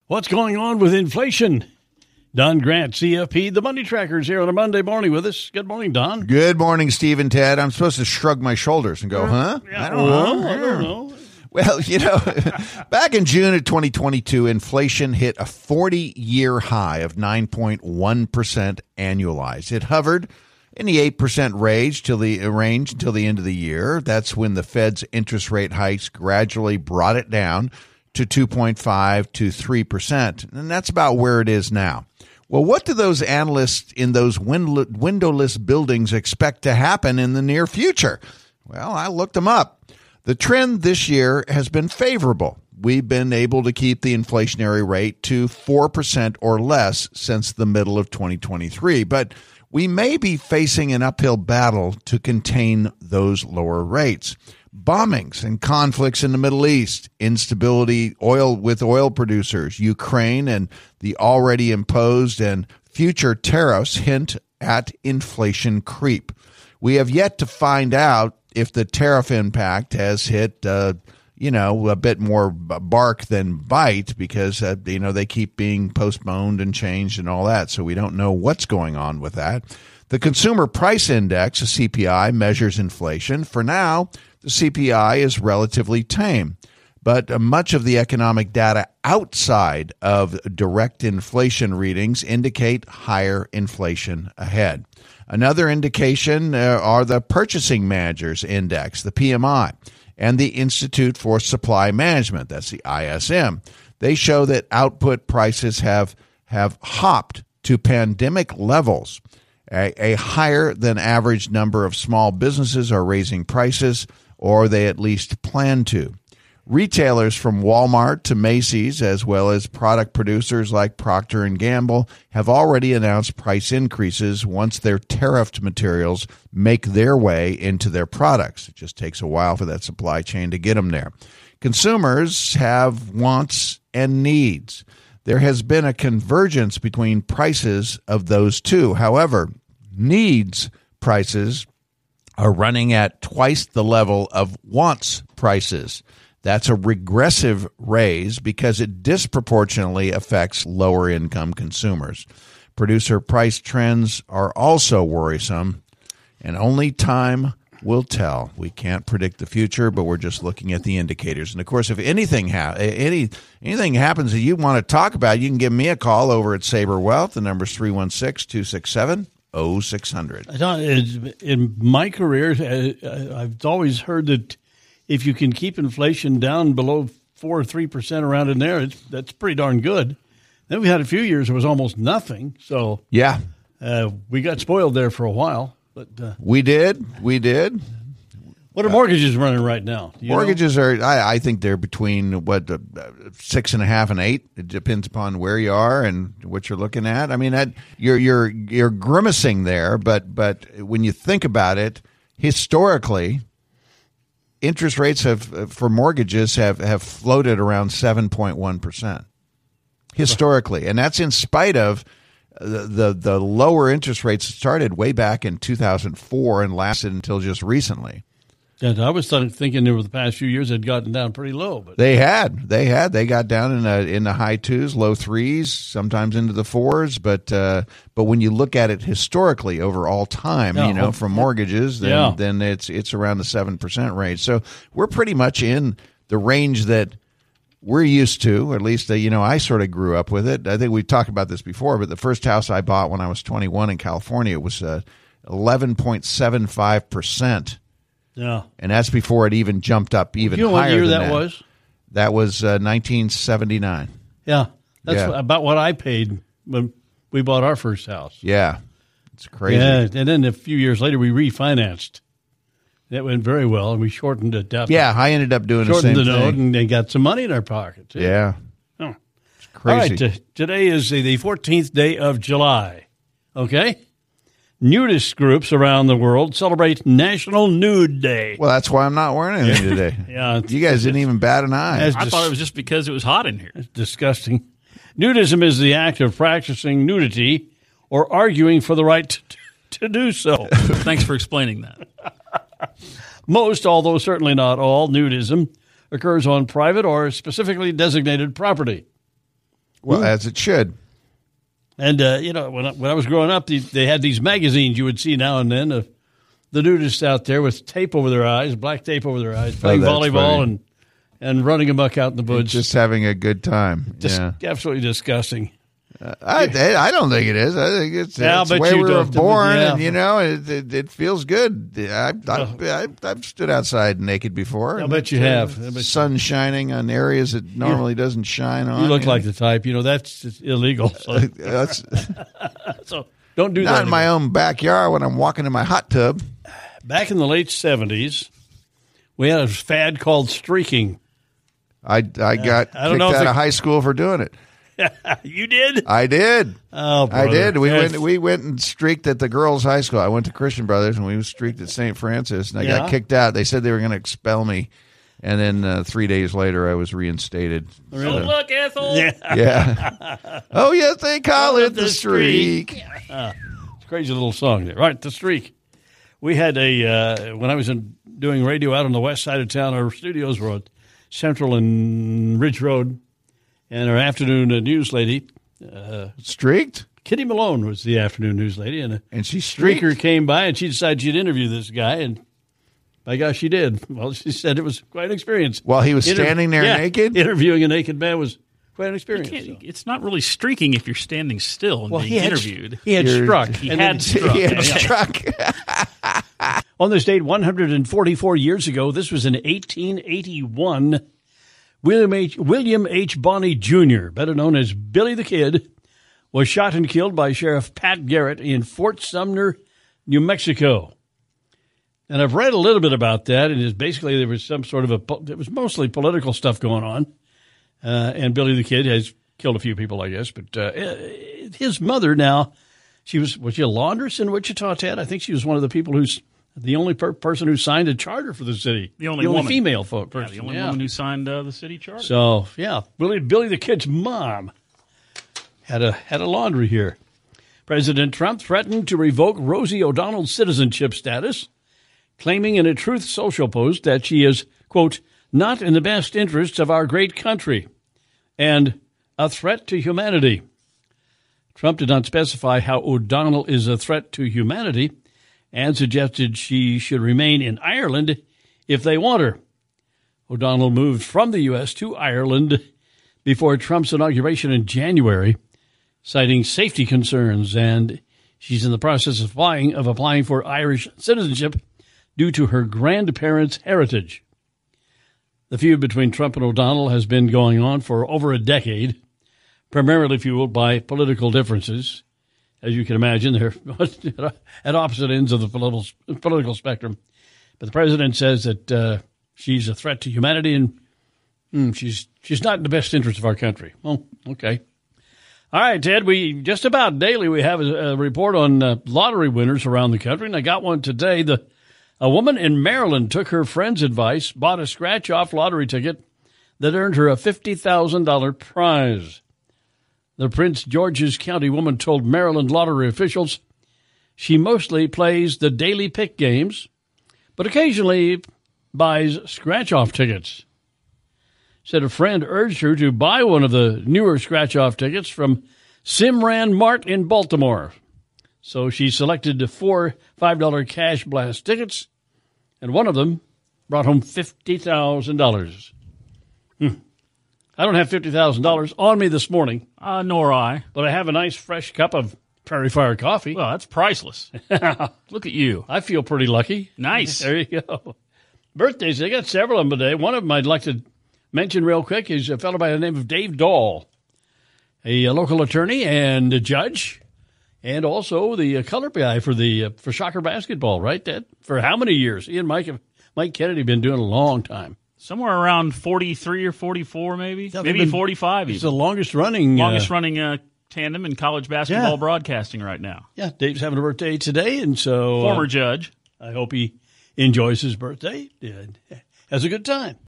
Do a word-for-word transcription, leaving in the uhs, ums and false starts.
What's going on with inflation? Don Grant, C F P, the Money Trackers here on a Monday morning with us. Good morning, Don. Good morning, Steve and Ted. I'm supposed to shrug my shoulders and go, huh? Yeah, I don't well, know. I don't know. Well, you know, back in June of twenty twenty-two, inflation hit a forty-year high of nine point one percent annualized. It hovered in the eight percent range till the range until the end of the year. That's when the Fed's interest rate hikes gradually brought it down to two point five to three percent. And that's about where it is now. Well, what do those analysts in those wind- windowless buildings expect to happen in the near future? Well, I looked them up. The trend this year has been favorable. We've been able to keep the inflationary rate to four percent or less since the middle of twenty twenty-three, but we may be facing an uphill battle to contain those lower rates. Bombings and conflicts in the Middle East, instability oil with oil producers, Ukraine, and the already imposed and future tariffs hint at inflation creep. We have yet to find out if the tariff impact has hit, uh, you know, a bit more bark than bite because, uh, you know, they keep being postponed and changed and all that. So we don't know what's going on with that. The Consumer Price Index, a C P I, measures inflation. For now, the C P I is relatively tame, but uh, much of the economic data outside of direct inflation readings indicate higher inflation ahead. Another indication uh, are the Purchasing Managers Index, the P M I, and the Institute for Supply Management, that's the I S M. They show that output prices have, have hopped to pandemic levels. A, a higher than average number of small businesses are raising prices, or they at least plan to. Retailers from Walmart to Macy's, as well as product producers like Procter and Gamble, have already announced price increases once their tariffed materials make their way into their products. It just takes a while for that supply chain to get them there. Consumers have wants and needs. There has been a convergence between prices of those two. However, needs prices are running at twice the level of wants prices. That's a regressive raise because it disproportionately affects lower income consumers. Producer price trends are also worrisome, and only time will tell. We can't predict the future, but we're just looking at the indicators. And of course, if anything ha- any anything happens that you want to talk about, you can give me a call over at Sabre Wealth. The number is three one six, two six seven, oh six hundred. In my career, I've always heard that if you can keep inflation down below four or three percent around in there, it's, that's pretty darn good. Then we had a few years it was almost nothing. So yeah, uh, we got spoiled there for a while. But uh, we did, we did. What are mortgages uh, running right now? Do you mortgages know? are, I, I think they're between what uh, six and a half and eight. It depends upon where you are and what you're looking at. I mean, that, you're you're you're grimacing there, but but when you think about it, historically, interest rates have for mortgages have, have floated around seven point one percent historically. And that's in spite of the, the, the lower interest rates started way back in two thousand four and lasted until just recently. And I was thinking over the past few years it had gotten down pretty low. But They had. They had. They got down in the, in the high twos, low threes, sometimes into the fours. But uh, but when you look at it historically over all time, yeah, you know, from mortgages, then yeah. then it's it's around the seven percent range. So we're pretty much in the range that we're used to, or at least, uh, you know, I sort of grew up with it. I think we've talked about this before, but the first house I bought when I was twenty-one in California was uh, eleven point seven five percent. Yeah. And that's before it even jumped up even you know higher what year than that, that was? That was uh, nineteen seventy-nine. Yeah. That's Yeah. What, about what I paid when we bought our first house. Yeah. It's crazy. Yeah. And then a few years later, we refinanced. That went very well, and we shortened it up. Yeah, I ended up doing the shortened same the note thing. and they got some money in our pocket, too. Yeah. Oh. It's crazy. All right. T- today is the fourteenth day of July. Okay? Nudist groups around the world celebrate National Nude Day. Well, that's why I'm not wearing anything today. Yeah, You guys didn't even bat an eye. That's I dis- thought it was just because it was hot in here. It's disgusting. Nudism is the act of practicing nudity or arguing for the right to, to do so. Thanks for explaining that. Most, although certainly not all, nudism occurs on private or specifically designated property. Well, as it should. And, uh, you know, when I, when I was growing up, they, they had these magazines you would see now and then of the nudists out there with tape over their eyes, black tape over their eyes, playing Oh, that's volleyball funny. and, and running amok out in the woods. Just having a good time. Dis- yeah. Absolutely disgusting. I, I don't think it is. I think it's, Yeah, it's the but way you we were don't- born, yeah. and you know, it, it, it feels good. I, I, I, I've stood outside naked before. I and bet you it, uh, have. I bet you- sun shining on areas it normally doesn't shine on. You look like the type, you know, that's just illegal. So, That's so don't do not that in my anymore. own backyard when I'm walking in my hot tub. Back in the late seventies, we had a fad called streaking. I, I got I don't kicked know if out the- of high school for doing it. You did? I did. Oh, I brother. did. We That's- went. We went and streaked at the girls' high school. I went to Christian Brothers, and we streaked at Saint Francis, and I Yeah. got kicked out. They said they were going to expel me, and then uh, three days later, I was reinstated. Oh, look, Ethel. Yeah. Yeah. Oh yes, they call it the the streak. streak. It's a crazy little song there. Right, the streak. We had a, uh, when I was in, doing radio out on the west side of town, our studios were at Central and Ridge Road, and our afternoon uh, news lady, uh, Streaked, Kitty Malone, was the afternoon news lady, and a and she streaked. streaker came by, and she decided she'd interview this guy, and by gosh, she did. Well, she said it was quite an experience. While he was Inter- standing there yeah, naked. interviewing a naked man was quite an experience. Can't- so. It's not really streaking if you're standing still and Well, being he had, interviewed. he had You're- struck. He and had then- struck. He had Yeah. struck. On this date, one hundred forty-four years ago, this was in eighteen eighty-one, William H. William H. Bonney Junior, better known as Billy the Kid, was shot and killed by Sheriff Pat Garrett in Fort Sumner, New Mexico. And I've read a little bit about that, and it's basically there was some sort of a, it was mostly political stuff going on. Uh, and Billy the Kid has killed a few people, I guess. But uh, his mother now, she was, was she a laundress in Wichita, Ted? I think she was one of the people who's, the only per- person who signed a charter for the city. The only woman. female folk Yeah, person. the only yeah. woman who signed uh, the city charter. So, yeah, Billy, Billy the Kid's mom had a had a laundry here. President Trump threatened to revoke Rosie O'Donnell's citizenship status, claiming in a Truth Social post that she is, quote, not in the best interests of our great country and a threat to humanity. Trump did not specify how O'Donnell is a threat to humanity and suggested she should remain in Ireland if they want her. O'Donnell moved from the U S to Ireland before Trump's inauguration in January, citing safety concerns, and she's in the process of applying, of applying for Irish citizenship due to her grandparents' heritage. The feud between Trump and O'Donnell has been going on for over a decade, primarily fueled by political differences. As you can imagine, they're at opposite ends of the political, political spectrum. But the president says that uh, she's a threat to humanity and mm, she's she's not in the best interest of our country. Well, okay. All right, Ted, we just about daily we have a, a report on uh, lottery winners around the country, and I got one today. The A woman in Maryland took her friend's advice, bought a scratch-off lottery ticket that earned her a fifty thousand dollars prize. The Prince George's County woman told Maryland lottery officials she mostly plays the daily pick games, but occasionally buys scratch-off tickets. Said a friend urged her to buy one of the newer scratch-off tickets from Simran Mart in Baltimore. So she selected four five dollar cash blast tickets, and one of them brought home fifty thousand dollars. Hmm. I don't have fifty thousand dollars on me this morning, Uh, nor I. but I have a nice fresh cup of Prairie Fire coffee. Well, that's priceless. Look at you. I feel pretty lucky. Nice. There you go. Birthdays, they got several of them today. One of them I'd like to mention real quick is a fellow by the name of Dave Dahl, a, a local attorney and a judge, and also the uh, color guy for the uh, for Shocker basketball, right, Dad? For how many years? He and Mike have, Mike Kennedy have been doing it a long time. Somewhere around forty-three or forty-four, maybe. Yeah, they've maybe been- forty-five It's even. the longest running. Longest uh, running uh, tandem in college basketball Yeah. broadcasting right now. Yeah, Dave's having a birthday today, and so uh, Former judge. I hope he enjoys his birthday and has a good time.